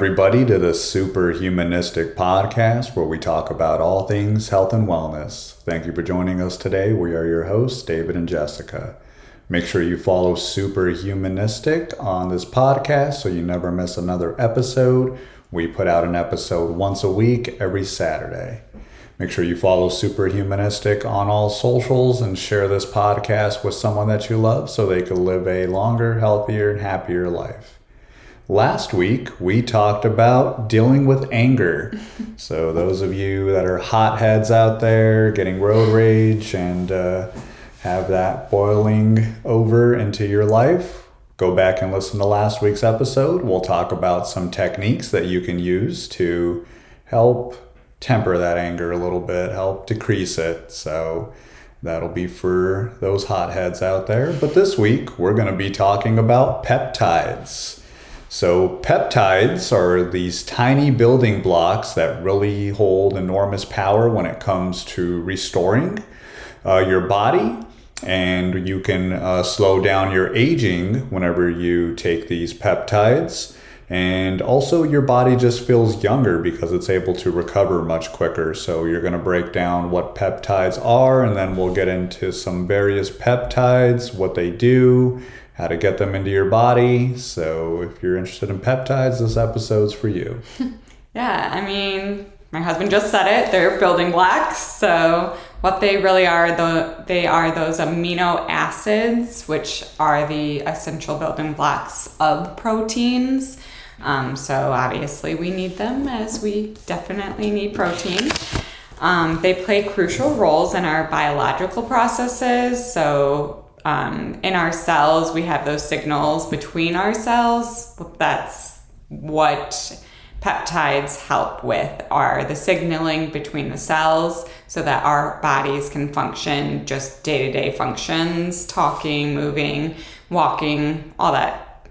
everybody, to the Superhumanistic Podcast, where we talk about all things health and wellness. Thank you for joining us today. We are your hosts, David and Jessica. Make sure you follow Superhumanistic on this podcast so you never miss another episode. We put out an episode once a week, every Saturday. Make sure you follow Superhumanistic on all socials and share this podcast with someone that you love so they can live a longer, healthier, and happier life. Last week, we talked about dealing with anger. So those of you that are hotheads out there, getting road rage and have that boiling over into your life, go back and listen to last week's episode. We'll talk about some techniques that you can use to help temper that anger a little bit, help decrease it. So that'll be for those hotheads out there. But this week, we're going to be talking about peptides. So peptides are these tiny building blocks that really hold enormous power when it comes to restoring your body. And you can slow down your aging whenever you take these peptides. And also your body just feels younger because it's able to recover much quicker. So you're going to break down what peptides are, and then we'll get into some various peptides, what they do, how to get them into your body. So if you're interested in peptides, this episode's for you. Yeah, I mean, my husband just said it. They're building blocks. So what they really are, they are those amino acids, which are the essential building blocks of proteins. So obviously we need them, as we definitely need protein. They play crucial roles in our biological processes. So in our cells, we have those signals between our cells. That's what peptides help with, are the signaling between the cells so that our bodies can function just day-to-day functions, talking, moving, walking, all that.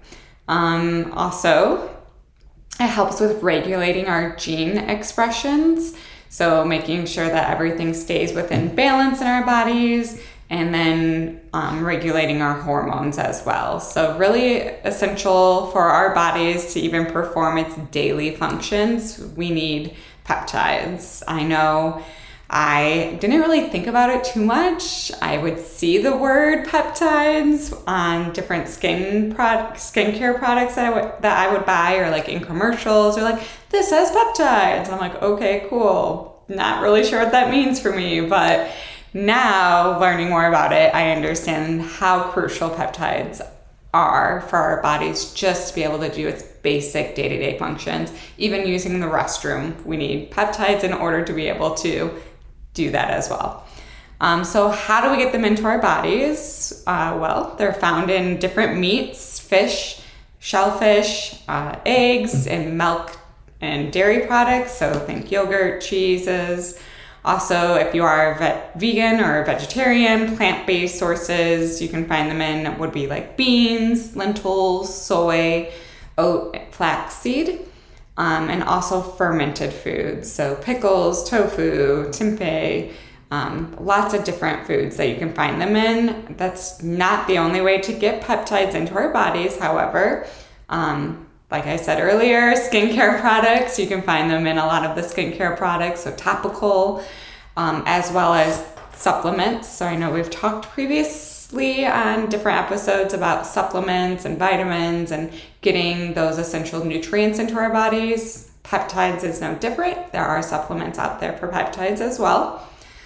Also, it helps with regulating our gene expressions, so making sure that everything stays within balance in our bodies, and then regulating our hormones as well. So really essential for our bodies to even perform its daily functions, we need peptides. I know I didn't really think about it too much. I would see the word peptides on different skincare products that I would buy, or like in commercials, or like, this has peptides. I'm like, okay, cool. Not really sure what that means for me, but now, learning more about it, I understand how crucial peptides are for our bodies just to be able to do its basic day-to-day functions. Even using the restroom, we need peptides in order to be able to do that as well. So how do we get them into our bodies? Well, they're found in different meats, fish, shellfish, eggs, and milk and dairy products. So think yogurt, cheeses. Also, if you are vegan or vegetarian, plant-based sources you can find them in would be like beans, lentils, soy, oat, flaxseed, and also fermented foods. So pickles, tofu, tempeh, lots of different foods that you can find them in. That's not the only way to get peptides into our bodies, however. Like I said earlier, skincare products, you can find them in a lot of the skincare products, so topical, as well as supplements. So I know we've talked previously on different episodes about supplements and vitamins and getting those essential nutrients into our bodies. Peptides is no different. There are supplements out there for peptides as well.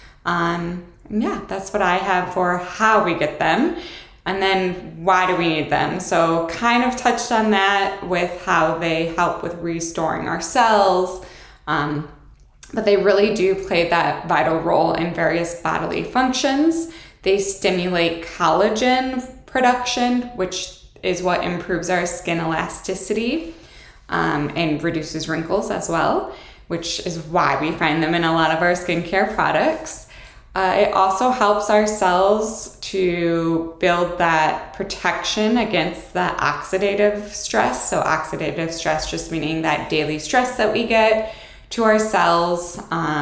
Yeah, that's what I have for how we get them. And then why do we need them? So kind of touched on that with how they help with restoring our cells. But they really do play that vital role in various bodily functions. They stimulate collagen production, which is what improves our skin elasticity and reduces wrinkles as well, which is why we find them in a lot of our skincare products. It also helps our cells to build that protection against that oxidative stress. So oxidative stress just meaning that daily stress that we get to our cells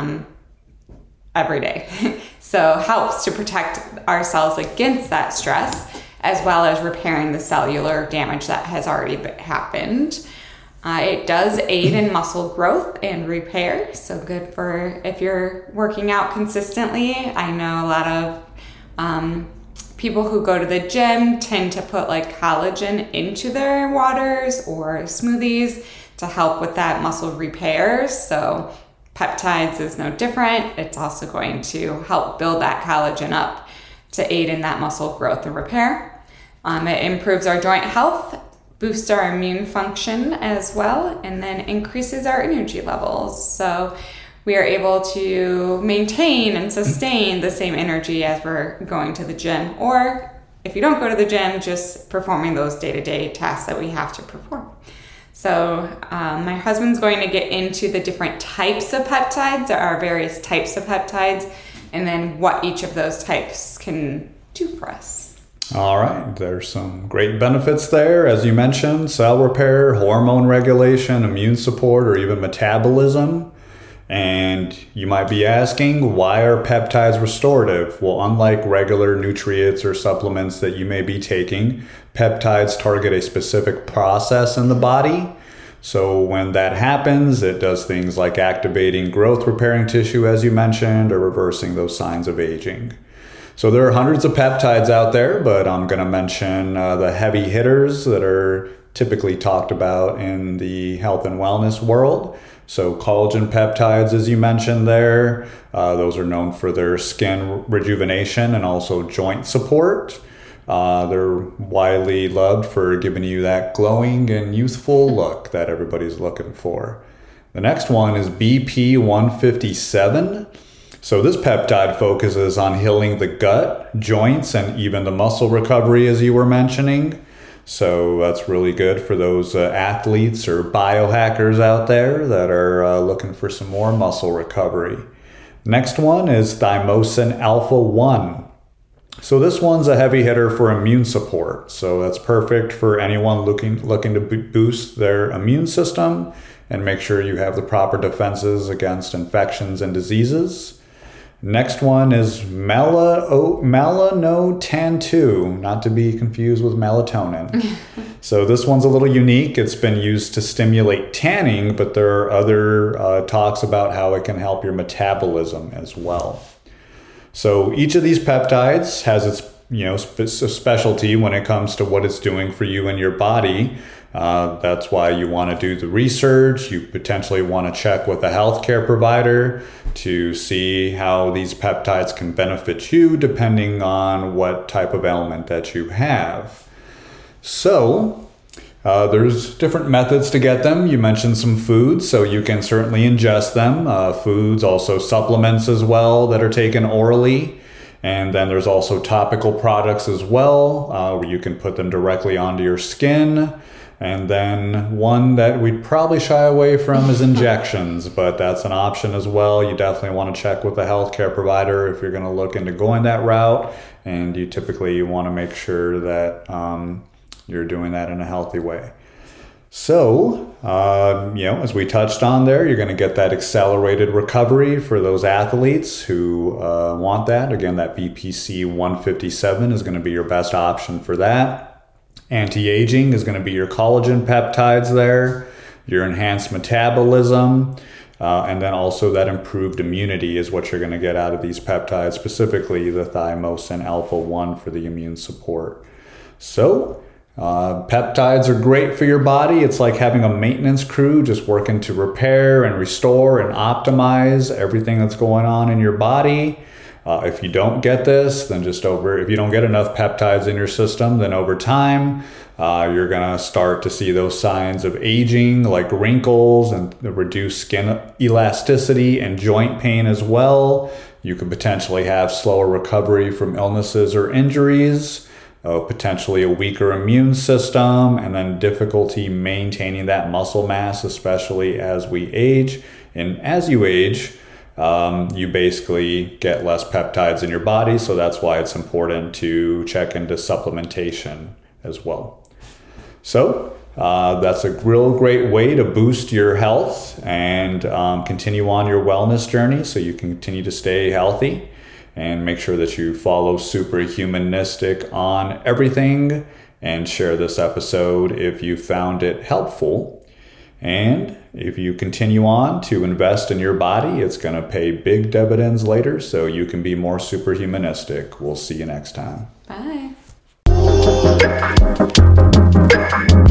every day. So helps to protect our cells against that stress, as well as repairing the cellular damage that has already happened. It does aid in muscle growth and repair, so good for if you're working out consistently. I know a lot of people who go to the gym tend to put like collagen into their waters or smoothies to help with that muscle repair. So peptides is no different. It's also going to help build that collagen up to aid in that muscle growth and repair. It improves our joint health, boosts our immune function as well, and then increases our energy levels. So we are able to maintain and sustain the same energy as we're going to the gym, or if you don't go to the gym, just performing those day-to-day tasks that we have to perform. So my husband's going to get into the different types of peptides. There are various types of peptides, and then what each of those types can do for us. All right, there's some great benefits there, as you mentioned: cell repair, hormone regulation, immune support, or even metabolism. And you might be asking, why are peptides restorative? Well, unlike regular nutrients or supplements that you may be taking, peptides target a specific process in the body. So when that happens, it does things like activating growth repairing tissue, as you mentioned, or reversing those signs of aging. So there are hundreds of peptides out there, but I'm going to mention the heavy hitters that are typically talked about in the health and wellness world. So collagen peptides, as you mentioned there, those are known for their skin rejuvenation and also joint support. They're widely loved for giving you that glowing and youthful look that everybody's looking for. The next one is BP157. So this peptide focuses on healing the gut, joints, and even the muscle recovery, as you were mentioning. So that's really good for those athletes or biohackers out there that are looking for some more muscle recovery. Next one is thymosin alpha 1. So this one's a heavy hitter for immune support. So that's perfect for anyone looking to boost their immune system and make sure you have the proper defenses against infections and diseases. Next one is melanotan-2, not to be confused with melatonin. So this one's a little unique. It's been used to stimulate tanning, but there are other talks about how it can help your metabolism as well. So each of these peptides has its specialty when it comes to what it's doing for you and your body. That's why you want to do the research. You potentially want to check with a healthcare provider to see how these peptides can benefit you depending on what type of ailment that you have. So there's different methods to get them. You mentioned some foods, so you can certainly ingest them. Foods, also supplements as well that are taken orally. And then there's also topical products as well, where you can put them directly onto your skin. And then one that we'd probably shy away from is injections, but that's an option as well. You definitely want to check with a healthcare provider if you're going to look into going that route. And you typically want to make sure that you're doing that in a healthy way. So, as we touched on there, you're going to get that accelerated recovery for those athletes who want that. Again, that BPC 157 is going to be your best option for that. Anti-aging is going to be your collagen peptides there, your enhanced metabolism, and then also that improved immunity is what you're going to get out of these peptides, specifically the thymosin alpha 1 for the immune support. So peptides are great for your body. It's like having a maintenance crew just working to repair and restore and optimize everything that's going on in your body. If you don't get this, then if you don't get enough peptides in your system, then over time, you're going to start to see those signs of aging, like wrinkles and the reduced skin elasticity and joint pain as well. You could potentially have slower recovery from illnesses or injuries, potentially a weaker immune system, and then difficulty maintaining that muscle mass, especially as we age. And as you age, you basically get less peptides in your body, so that's why it's important to check into supplementation as well. So that's a real great way to boost your health and continue on your wellness journey so you can continue to stay healthy, and make sure that you follow Superhumanistic on everything and share this episode if you found it helpful. And if you continue on to invest in your body, it's going to pay big dividends later, so you can be more superhumanistic. We'll see you next time. Bye.